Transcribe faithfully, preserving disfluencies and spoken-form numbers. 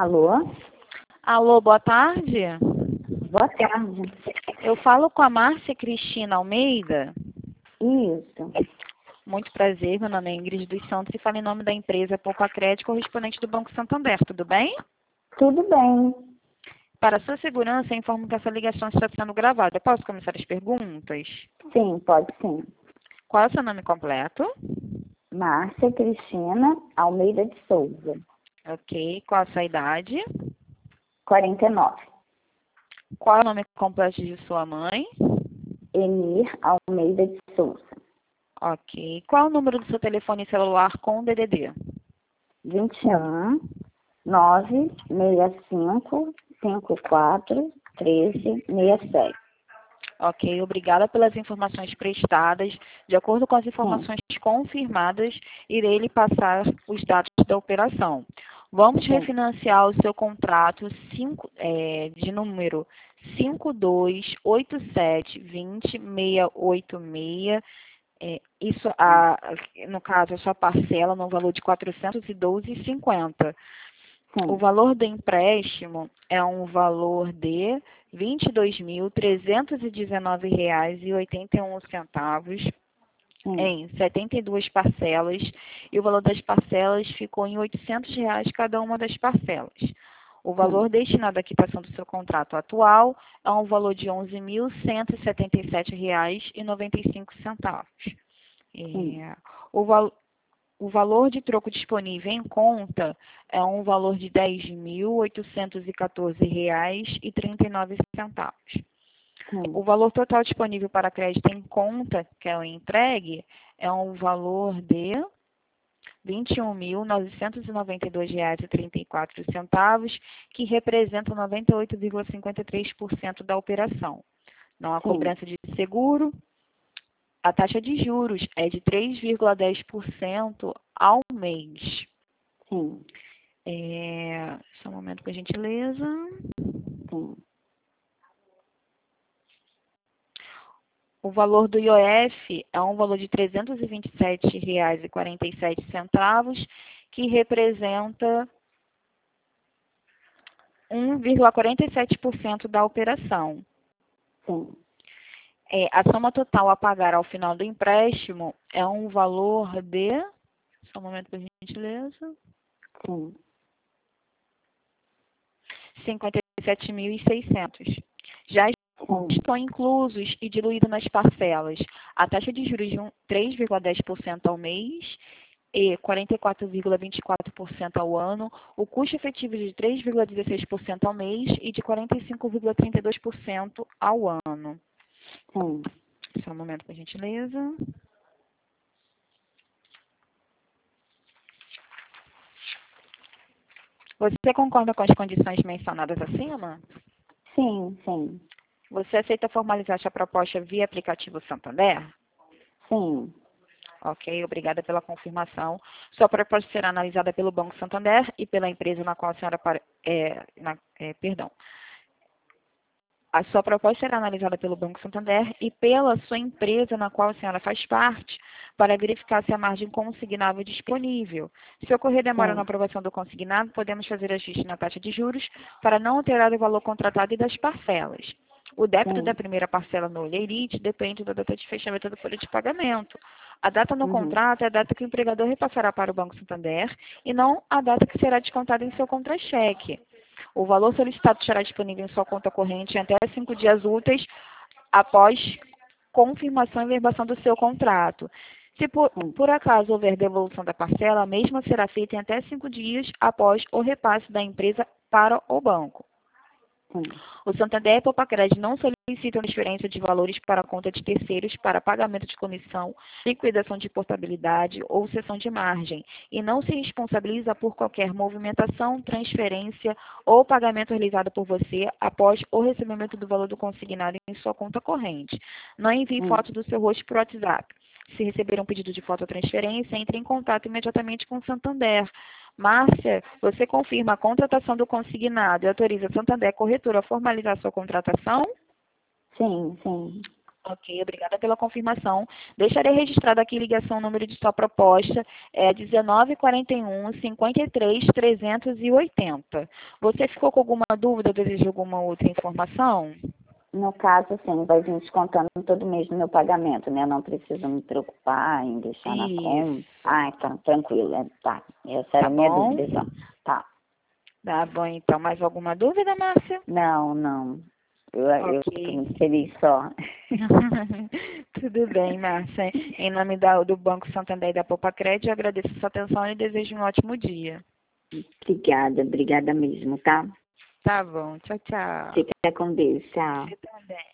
Alô? Alô, boa tarde. Boa tarde. Eu falo com a Márcia Cristina Almeida. Isso. Muito prazer, meu nome é Ingrid dos Santos e falo em nome da empresa Poupa Crédito, correspondente do Banco Santander, tudo bem? Tudo bem. Para sua segurança, eu informo que essa ligação está sendo gravada. Posso começar as perguntas? Sim, pode sim. Qual é o seu nome completo? Márcia Cristina Almeida de Souza. Ok. Qual a sua idade? quarenta e nove. Qual é o nome completo de sua mãe? Emir Almeida de Souza. Ok. Qual é o número do seu telefone celular com D D D? vinte e um, nove seis cinco, cinco quatro, treze, sessenta e sete. Ok, obrigada pelas informações prestadas. De acordo com as Sim. informações confirmadas, irei lhe passar os dados da operação. Vamos Sim. refinanciar o seu contrato cinco, é, de número cinco dois oito sete dois zero seis oito seis. É, isso, a, no caso, a sua parcela no valor de quatrocentos e doze reais e cinquenta centavos. O Sim. valor do empréstimo é um valor de vinte e dois mil trezentos e dezenove reais e oitenta e um centavos Sim. em setenta e duas parcelas, e o valor das parcelas ficou em oitocentos reais cada uma das parcelas. O valor Sim. destinado à quitação do seu contrato atual é um valor de onze mil cento e setenta e sete reais e noventa e cinco centavos. Sim. É, o valor O valor de troco disponível em conta é um valor de dez mil oitocentos e quatorze reais e trinta e nove centavos. Sim. O valor total disponível para crédito em conta, que é o entregue, é um valor de vinte e um mil novecentos e noventa e dois reais e trinta e quatro centavos, que representa noventa e oito vírgula cinquenta e três por cento da operação. Não há Sim. cobrança de seguro. A taxa de juros é de três vírgula dez por cento ao mês. Sim. É, só um momento, por gentileza. Sim. O valor do I O F é um valor de trezentos e vinte e sete reais e quarenta e sete centavos, que representa um vírgula quarenta e sete por cento da operação. Sim. É, a soma total a pagar ao final do empréstimo é um valor de... Só um momento, por gentileza. Sim. cinquenta e sete mil e seiscentos. Já Sim. estão inclusos e diluídos nas parcelas a taxa de juros de três vírgula dez por cento ao mês e quarenta e quatro vírgula vinte e quatro por cento ao ano, o custo efetivo de três vírgula dezesseis por cento ao mês e de quarenta e cinco vírgula trinta e dois por cento ao ano. Sim. Só um momento, por gentileza. Você concorda com as condições mencionadas acima? Sim. Sim. Você aceita formalizar sua proposta via aplicativo Santander? Sim. Ok, obrigada pela confirmação. Sua proposta será analisada pelo Banco Santander e pela empresa na qual a senhora... Para, é, na, é, perdão. A sua proposta será analisada pelo Banco Santander e pela sua empresa na qual a senhora faz parte, para verificar se a margem consignável é disponível. Se ocorrer demora na Sim. aprovação do consignado, podemos fazer ajuste na taxa de juros para não alterar o valor contratado e das parcelas. O débito da Sim. primeira parcela no Olheirite depende da data de fechamento da folha de pagamento. A data no Uhum. contrato é a data que o empregador repassará para o Banco Santander e não a data que será descontada em seu contra-cheque. O valor solicitado estará disponível em sua conta corrente em até cinco dias úteis após confirmação e verbação do seu contrato. Se por, Sim. por acaso houver devolução da parcela, a mesma será feita em até cinco dias após o repasse da empresa para o banco. Sim. O Santander e a Poupa Crédito não solicitam transferência de valores para a conta de terceiros para pagamento de comissão, liquidação de portabilidade ou cessão de margem, e não se responsabiliza por qualquer movimentação, transferência ou pagamento realizado por você após o recebimento do valor do consignado em sua conta corrente. Não envie Hum. foto do seu rosto por WhatsApp. Se receber um pedido de fototransferência, entre em contato imediatamente com o Santander. Márcia, você confirma a contratação do consignado e autoriza a Santander Corretora a formalizar sua contratação? Sim. Sim. Ok, obrigada pela confirmação. Deixarei registrado aqui ligação, número de sua proposta é dezenove, quarenta e um, cinquenta e três, trezentos e oitenta. Você ficou com alguma dúvida, deseja alguma outra informação? No caso, sim, vai vir descontando todo mês no meu pagamento, né? Eu não preciso me preocupar em deixar na Isso, conta. Ah, então, tranquilo. é, Tá, essa era tá a minha bom? dúvida só. Tá. Tá bom, então. Mais alguma dúvida, Márcia? Não, não. Eu, eu fico Ok. muito feliz só. Tudo bem, Márcia. Em nome da- do Banco Santander e da Poupa Crédito, eu agradeço a sua atenção e desejo um ótimo dia. Obrigada, obrigada mesmo, tá? Tá bom. Tchau, tchau. Fica com Deus, tchau. Você também.